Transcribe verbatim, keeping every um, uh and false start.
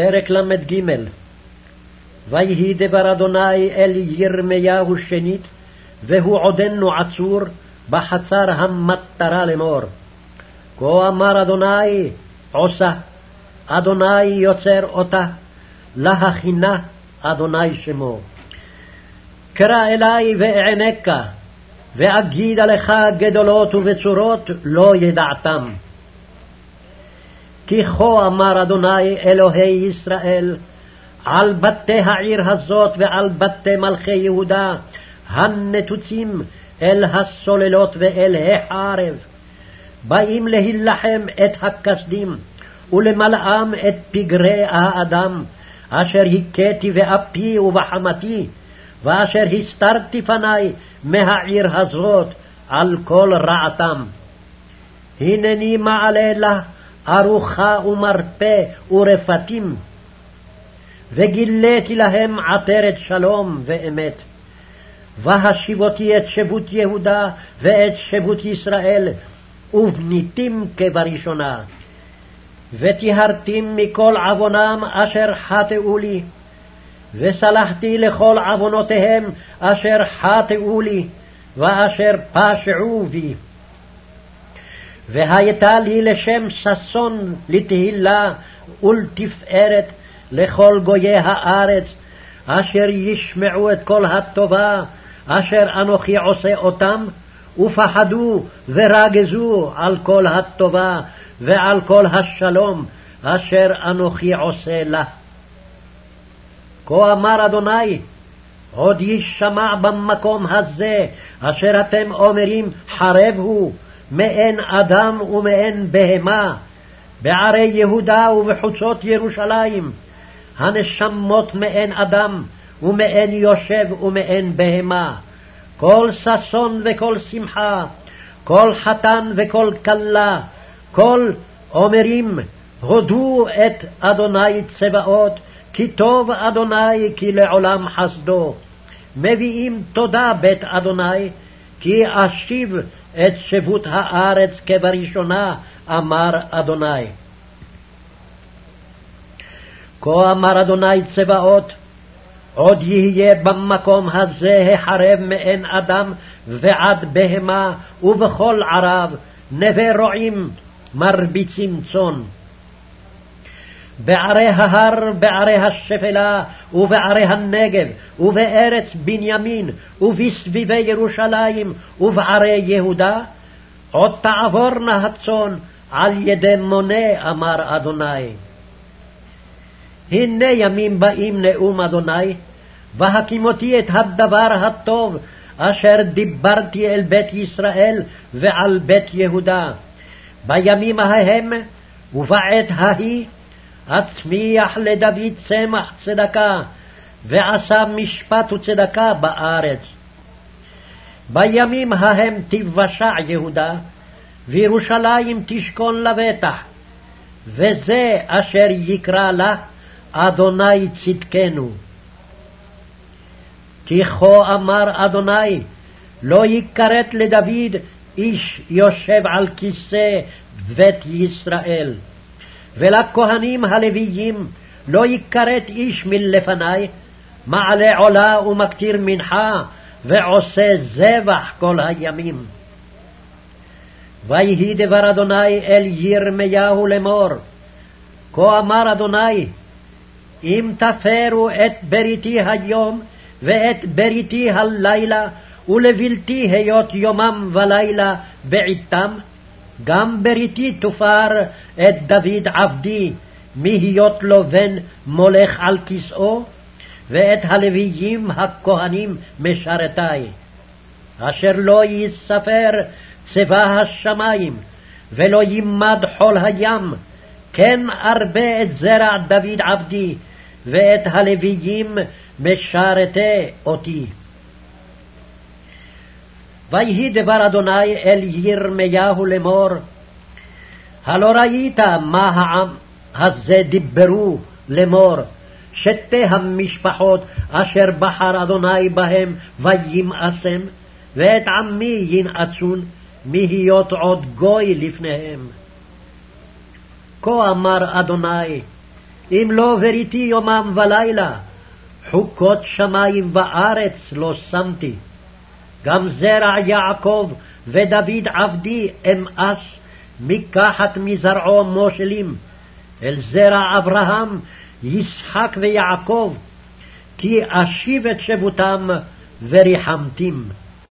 פרק למ"ג. ויהי דבר אדוני אל ירמיהו שנית, והוא עודנו עצור בחצר המטרה לאמור. כה אמר אדוני עושה, אדוני יוצר אותה, להכינה אדוני שמו. קרא אלי ואענקה, ואגידה לך גדולות ובצורות לא ידעתם. כי כה אמר אדוני אלוהי ישראל, על בתי העיר הזאת ועל בתי מלכי יהודה, הנתוצים אל הסוללות ואל החרב, באים להילחם את הכסדים, ולמלאם את פגרי האדם, אשר הכיתי באפי ובחמתי, ואשר הסתרתי פני מהעיר הזאת על כל רעתם. הנני מעלה לה ארוחה ומרפא ורפתים, וגיליתי להם עטרת שלום ואמת. והשיבותי את שבות יהודה ואת שבות ישראל, ובניתים כבראשונה. וטיהרתים מכל עוונם אשר חטאו לי, וסלחתי לכל עוונותיהם אשר חטאו לי, ואשר פשעו בי. והייתה לי לשם ששון לתהילה ולתפארת לכל גויי הארץ, אשר ישמעו את כל הטובה אשר אנוכי עושה אותם, ופחדו ורגזו על כל הטובה ועל כל השלום אשר אנוכי עושה לה. כה אמר אדוני, עוד ישמע במקום הזה אשר אתם אומרים חרב הוא, מאין אדם ומאין בהמה, בערי יהודה ובחוצות ירושלים, הנשמות מאין אדם ומאין יושב ומאין בהמה, כל ששון וכל שמחה, כל חתן וכל כלה, כל אומרים הודו את אדוני צבאות, כי טוב אדוני כי לעולם חסדו. מביאים תודה בית אדוני, כי אשיב את שבות הארץ כבראשונה, אמר אדוני. כה אמר אדוני צבאות, עוד יהיה במקום הזה החרב מאין אדם ועד בהמה, ובכל ערב נווה רועים מרביצים צאן. בערי ההר, בערי השפלה, ובערי הנגב, ובארץ בנימין, ובסביבי ירושלים, ובערי יהודה, עוד תעבורנה הצאן על ידי מונה, אמר אדוני. הנה ימים באים נאום אדוני, והקימותי את הדבר הטוב אשר דיברתי אל בית ישראל ועל בית יהודה. בימים ההם ובעת ההיא אצמיח לדוד צמח צדקה, ועשה משפט וצדקה בארץ. בימים ההם תבשע יהודה, וירושלים תשכון לבטח, וזה אשר יקרא לה אדוני צדקנו. כי כה אמר אדוני, לא יכרת לדוד איש יושב על כיסא בית ישראל, ולכהנים הלוויים לא יכרת איש מלפני, מעלה עולה ומקטיר מנחה, ועושה זבח כל הימים. ויהי דבר אדוני אל ירמיהו לאמור, כה אמר אדוני, אם תפרו את בריתי היום ואת בריתי הלילה, ולבלתי היות יומם ולילה בעתם, גם בריתי תופר את דוד עבדי, מהיות לו בן מולך על כסאו, ואת הלוויים הכהנים משרתי, אשר לא יספר צבא השמיים, ולא ימד חול הים, כן ארבה את זרע דוד עבדי, ואת הלוויים משרתי אותי. ויהי דבר אדוני אל ירמיהו לאמור, הלא ראית מה העם הזה דיברו לאמור, שתי המשפחות אשר בחר אדוני בהם וימאסם, ואת עמי ינאצון, מהיות עוד גוי לפניהם. כה אמר אדוני, אם לא בריתי יומם ולילה, חוקות שמים וארץ לא שמתי. גם זרע יעקב ודוד עבדי אמאס, מקחת מזרעו מושלים, אל זרע אברהם, ישחק ויעקב, כי אשיב את שבותם וריחמתים.